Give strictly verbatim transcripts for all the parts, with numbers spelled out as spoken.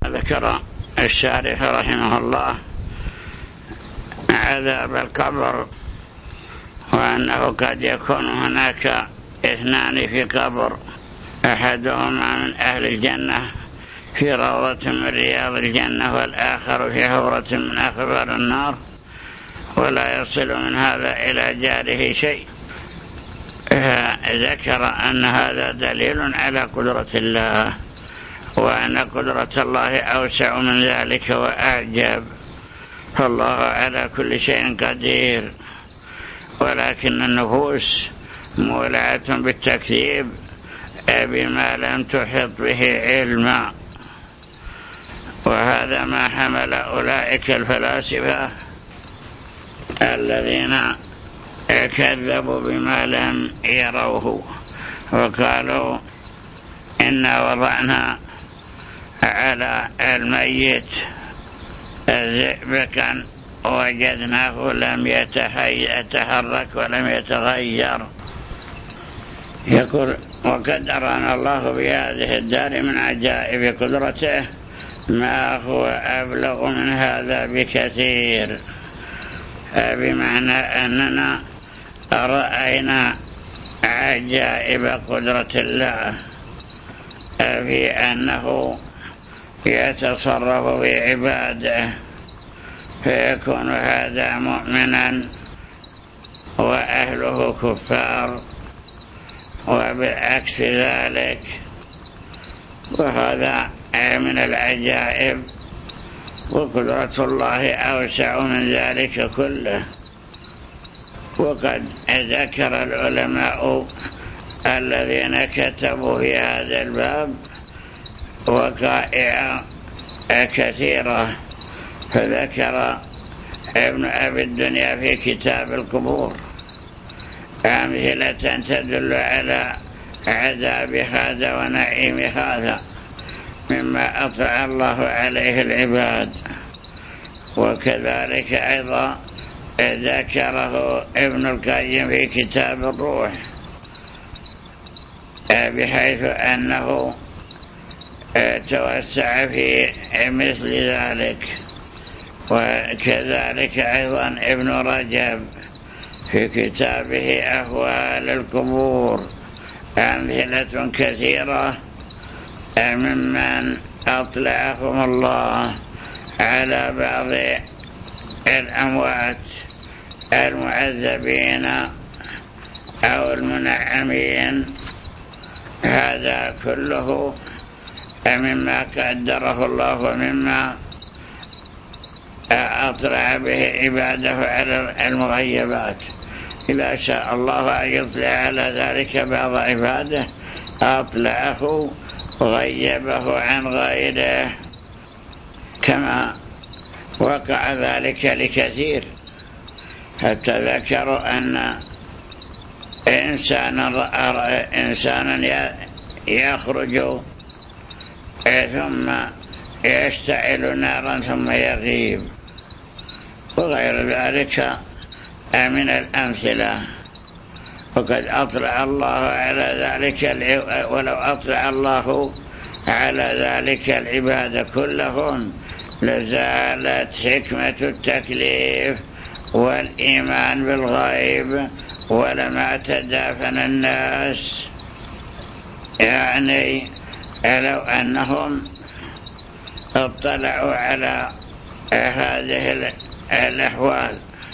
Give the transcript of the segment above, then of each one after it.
ذكر الشارح رحمه الله عذاب القبر، وأنه قد يكون هناك اثنان في قبر، أحدهما من أهل الجنة في روضة من رياض الجنة، والآخر في حفرة من أخبار النار، ولا يصل من هذا إلى جاره شيء. ذكر أن هذا دليل على قدرة الله، وأن قدرة الله أوسع من ذلك وأعجب، فالله على كل شيء قدير، ولكن النفوس مولعة بالتكذيب بما لم تحط به علما، وهذا ما حمل أولئك الفلاسفة الذين كذبوا بما لم يروه، وقالوا إنا وضعنا على الميت ذئبكا وجدناه لم يتحرك ولم يتغير. يقول وقد أرانا الله بهذه الدار من عجائب قدرته ما هو أبلغ من هذا بكثير، بمعنى أننا رأينا عجائب قدرة الله في أنه يتصرف في عباده، فيكون هذا مؤمنا وأهله كفار، وبالعكس ذلك، وهذا من العجائب، وقدرة الله أوسع من ذلك كله. وقد ذكر العلماء الذين كتبوا في هذا الباب وقائع كثيرة، فذكر ابن أبي الدنيا في كتاب القبور أمثلة تدل على عذاب هذا ونعيم هذا مما أطلع الله عليه العباد. وكذلك أيضا ذكره ابن القيم في كتاب الروح، بحيث أنه توسع في مثل ذلك. وكذلك أيضا ابن رجب في كتابه أهوال القبور أمثلة كثيرة ممن أطلعهم الله على بعض الأموات المعذبين أو المنعمين. هذا كله مما قدره الله ومما أطلع به عباده على المغيبات. إذا شاء الله أن يطلع على ذلك بعض عباده أطلعه وغيبه عن غيره، كما وقع ذلك لكثير، حتى ذكروا أن إنسانا, إنسانا يخرج ثم يشتعل نارا ثم يغيب، وغير ذلك من الأمثلة. وقد أطلع الله على ذلك، ولو أطلع الله على ذلك العباد كلهم لزالت حكمة التكليف والإيمان بالغيب، ولما تدافن الناس. يعني لو أنهم اطلعوا على هذه الأحوال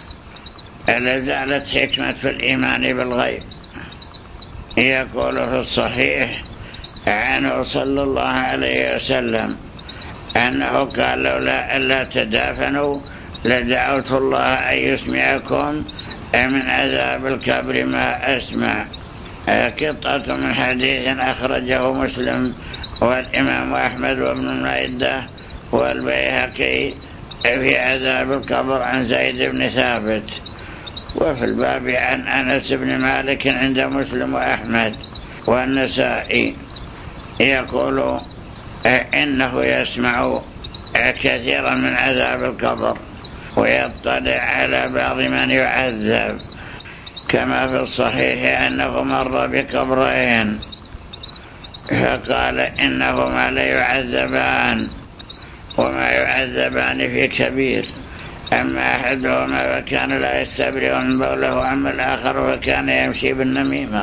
لزالت حكمة في الإيمان بالغيب. يقول في الصحيح عنه صلى الله عليه وسلم أنه قال لولا ألا تدافنوا لدعوت الله أن يسمعكم من عذاب القبر ما أسمع. قطعة من حديث أخرجه مسلم والإمام أحمد وابن المائدة والبيهقي في عذاب القبر عن زيد بن ثابت. وفي الباب عن أنس بن مالك عند مسلم وأحمد والنسائي يقول إنه يسمع كثيرا من عذاب القبر ويطلع على بعض من يعذب، كما في الصحيح أنه مر بقبرين فقال إنهما ليعذبان، وما يعذبان في كبير. أما أحدهما فكان لا يستبرئ من بوله، وأما الآخر فكان يمشي بالنميمة.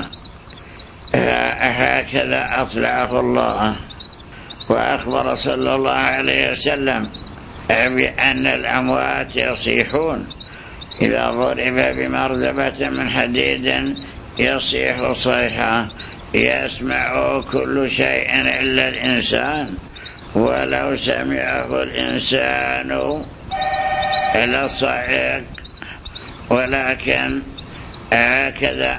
هكذا أطلعه الله. وأخبر صلى الله عليه وسلم بأن الأموات يصيحون إذا ضرب بمرزبة من حديد يصيح صيحة يسمع كل شيء إلا الإنسان، ولو سمعه الإنسان لصعق. ولكن هكذا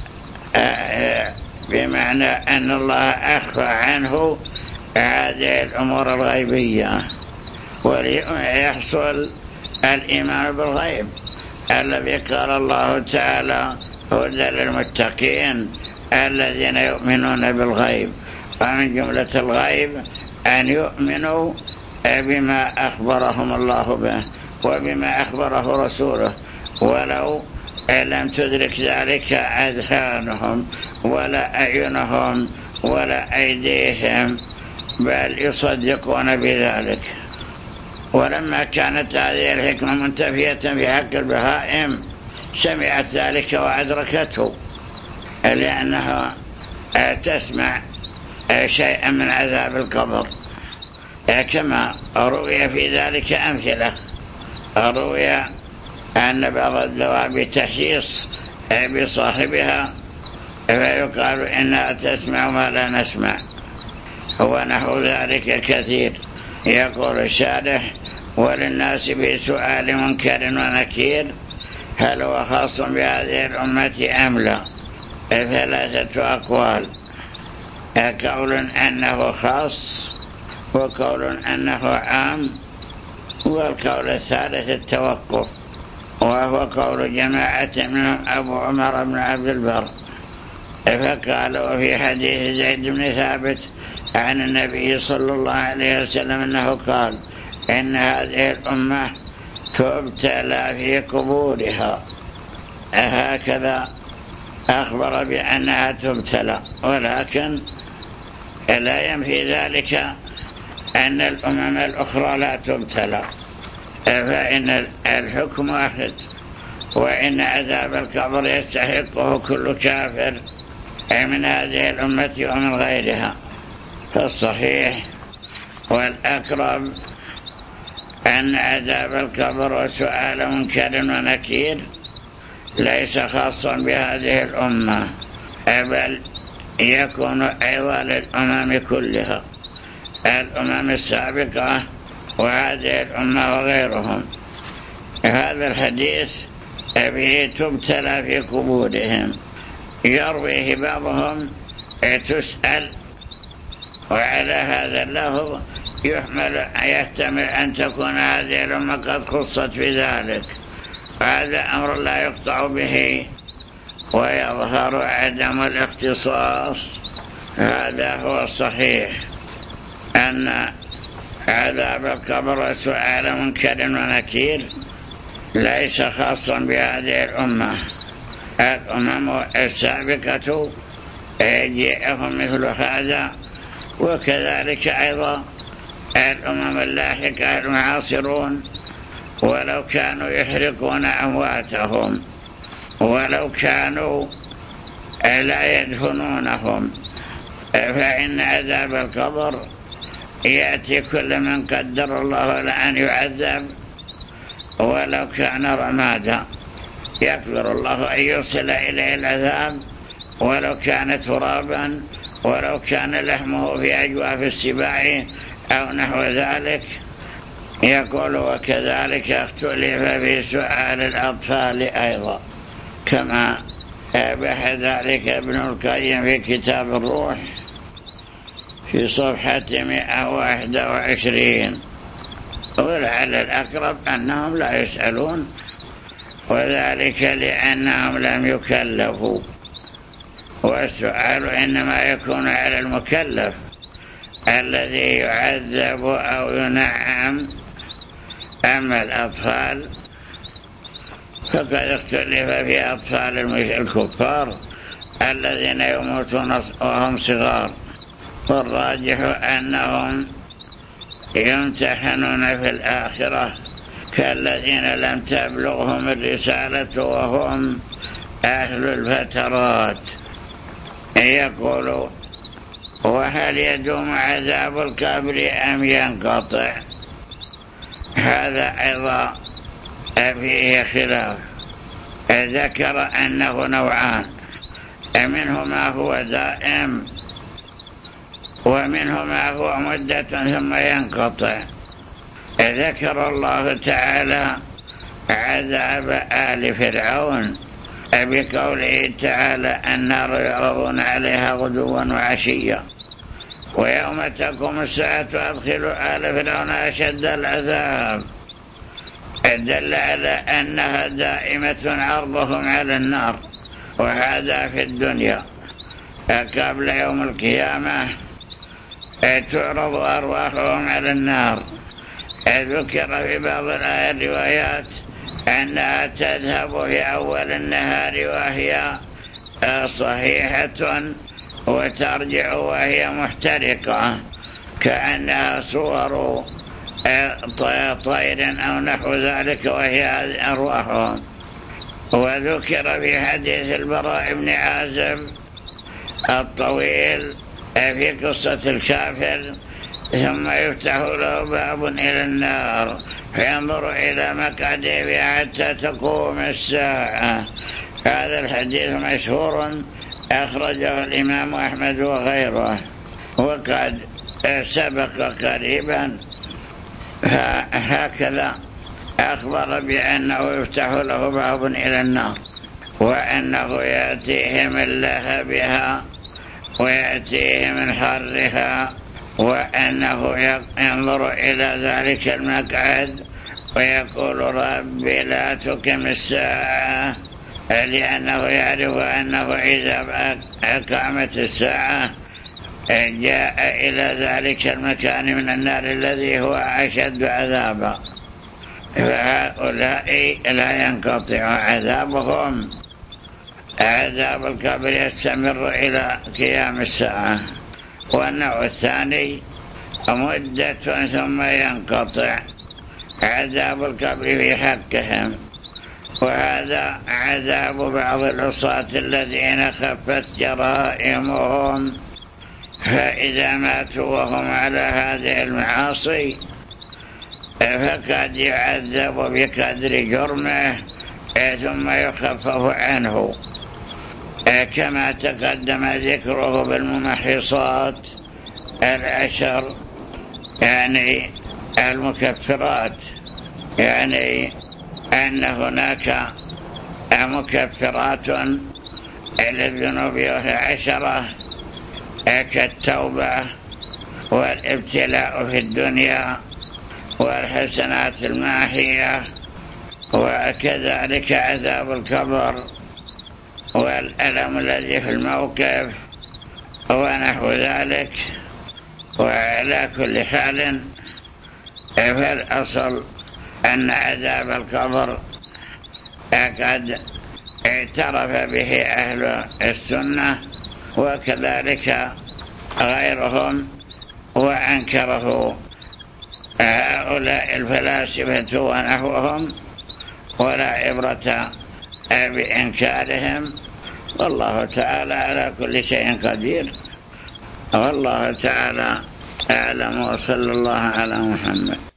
بمعنى أن الله أخفى عنه هذه الأمور الغيبية، وليحصل الإيمان بالغيب الذي قال الله تعالى هدى للمتقين الذين يؤمنون بالغيب. ومن جملة الغيب أن يؤمنوا بما أخبرهم الله به وبما أخبره رسوله، ولو لم تدرك ذلك أذهانهم ولا أعينهم ولا أيديهم، بل يصدقون بذلك. ولما كانت هذه الحكمة منتفية في حق البهائم سمعت ذلك وأدركته، لأنها تسمع شيئا من عذاب القبر، كما روي في ذلك أمثلة. روي أن بعض الدواب تحيص بصاحبها فيقال إنها تسمع ما لا نسمع، ونحو ذلك كثير. يقول الشارح: وللناس في سؤال منكر ونكير هل هو خاص بهذه الأمة أم لا؟ ثلاثة أقوال: قول أنه خاص، وقول أنه عام، والقول الثالث التوقف، وهو قول جماعة منهم أبو عمر بن عبد البر. فقالوا في حديث زيد بن ثابت عن النبي صلى الله عليه وسلم أنه قال إن هذه الأمة تبتلى في قبورها، هكذا أخبر بأنها تبتلى، ولكن لا ينفي ذلك أن الأمم الأخرى لا تبتلى، فإن الحكم واحد، وإن عذاب القبر يستحقه كل كافر من هذه الأمة ومن غيرها. فالصحيح والأقرب أن عذاب القبر وسؤال منكر ونكير ليس خاصا بهذه الأمة، بل يكون أيضا للأمم كلها، الأمم السابقة وهذه الأمة وغيرهم. هذا الحديث به تبتلى في قبورهم، يرويه بعضهم تسأل، وعلى هذا اللفظ يحمل يحتمل أن تكون هذه الأمة قد خصت بذلك، وهذا أمر لا يقطع به، ويظهر عدم الاختصاص. هذا هو الصحيح، أن عذاب القبر وسؤال منكر ونكير ليس خاصا بهذه الأمة. الأمم السابقة يجيئهم مثل هذا، وكذلك أيضا الأمم اللاحقة المعاصرون، ولو كانوا يحرقون أمواتهم، ولو كانوا لا يدفنونهم، فإن عذاب القبر يأتي كل من قدر الله لأن يعذب، ولو كان رمادا يقدر الله أن يرسل إليه العذاب، ولو كان ترابا، ولو كان لحمه في أجواف السباع أو نحو ذلك. يقول: وكذلك اختلف في سؤال الأطفال أيضا، كما أباح ذلك ابن القيم في كتاب الروح في صفحة مئة وواحد وعشرين. ولعل الأقرب أنهم لا يسألون، وذلك لأنهم لم يكلفوا، والسؤال إنما يكون على المكلف الذي يعذب أو ينعم. أما الأطفال فقد اختلف في أطفال الكفار الذين يموتون وهم صغار، والراجح أنهم يمتحنون في الآخرة كالذين لم تبلغهم الرسالة وهم أهل الفترات. يقول: وهل يدوم عذاب القبر أم ينقطع؟ هذا أيضا فيه خلاف. ذكر أنه نوعان، منه ما هو دائم ومنه ما هو مدة ثم ينقطع. ذكر الله تعالى عذاب آل فرعون بقوله تعالى: النار يعرضون عليها غدوا وعشيا ويوم تقوم الساعة أدخلوا آل فرعون أشد العذاب. دل على أنها دائمة عرضهم على النار، وهذا في الدنيا. قبل يوم القيامة تعرض أرواحهم على النار. ذكر في بعض الروايات أنها تذهب في أول النهار وهي صحيحة وترجع وهي محترقة كأنها صور طير أو نحو ذلك وهي أرواحهم. وذكر في حديث البراء بن عازب الطويل في قصة الكافر: ثم يفتح له باب إلى النار فينظر إلى مقعده بها حتى تقوم الساعة. هذا الحديث مشهور أخرجه الإمام أحمد وغيره، وقد سبق قريبا. هكذا أخبر بأنه يفتح له باب إلى النار، وأنه يأتيه من لهبها ويأتيه من حرها، وأنه ينظر إلى ذلك المقعد ويقول: ربي لا تقم الساعة، لأنه يعرف أنه إذا أقامت الساعة جاء إلى ذلك المكان من النار الذي هو أشد عذابا. فهؤلاء لا ينقطع عذابهم. عذاب القبر يستمر إلى قيام الساعة. والنوع الثاني مدة ثم ينقطع عذاب القبر في حقهم، وهذا عذاب بعض العصاة الذين خفت جرائمهم، فإذا ماتوا وهم على هذه المعاصي فقد يعذب بقدر جرمه ثم يخفف عنه، كما تقدم ذكره بالممحصات العشر، يعني المكفرات، يعني أن هناك مكفرات للذنوب وهي عشرة كالتوبة والابتلاء في الدنيا والحسنات الماحية، وكذلك عذاب القبر والألم الذي في الموقف ونحو ذلك. وعلى كل حال فالأصل أن عذاب القبر قد اعترف به أهل السنة وكذلك غيرهم، وأنكره هؤلاء الفلاسفة ونحوهم، ولا عبرة بإنكارهم. والله تعالى على كل شيء قدير، والله تعالى أعلم، وصلى الله على محمد.